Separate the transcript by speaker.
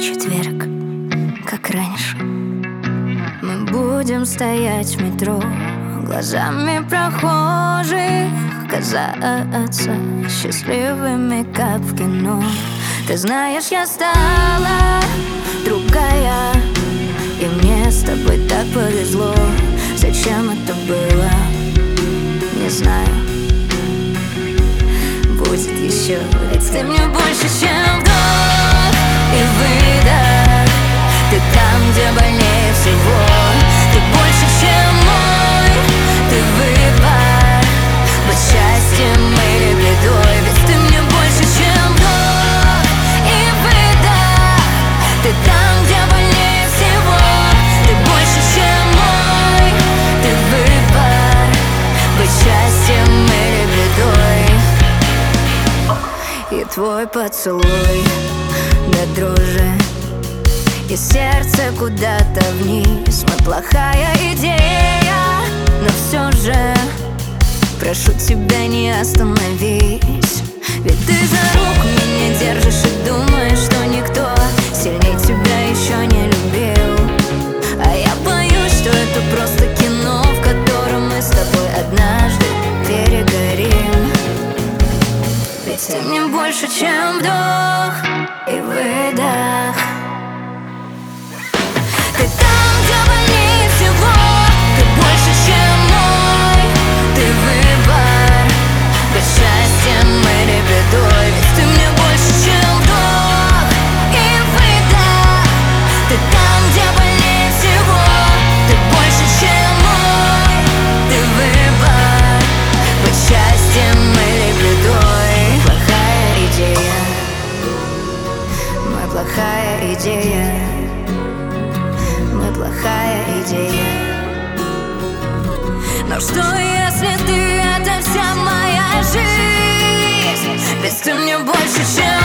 Speaker 1: четверг, как раньше. Мы будем стоять в метро, глазами прохожих казаться счастливыми, как в кино. Ты знаешь, я стала другая, и мне с тобой так повезло. Зачем это было, не знаю. Будет еще, ведь ты мне больше, чем вдох и выдох. Ты там, где больнее всего. Ты больше, чем мой, ты выбор. Быть счастьем или бедой. Ведь ты мне больше, чем вдох и выдох. Ты там, где больнее всего. Ты больше, чем мой, ты выбор. Быть счастьем или бедой. И твой поцелуй до дрожи, и сердце куда-то вниз. Мы плохая идея, но все же прошу тебя, не остановись. Ведь ты за руку меня держишь и думаешь, что никто сильнее тебя еще не любил. А я боюсь, что это просто кино, в котором мы с тобой однажды перегорим. Ведь ты мне больше, чем вдох и выдох. Ты там, где больнее всего. Ты больше, чем мой, ты выбор. Быть счастьем или бедой. Ведь ты мне больше, чем вдох и выдох. Ты там, где больнее всего. Ты больше, чем мой, ты выбор. Быть счастьем или бедой. Плохая идея, моя плохая идея. Мы плохая идея. Но что, если ты — это вся моя жизнь? Ведь ты мне больше, чем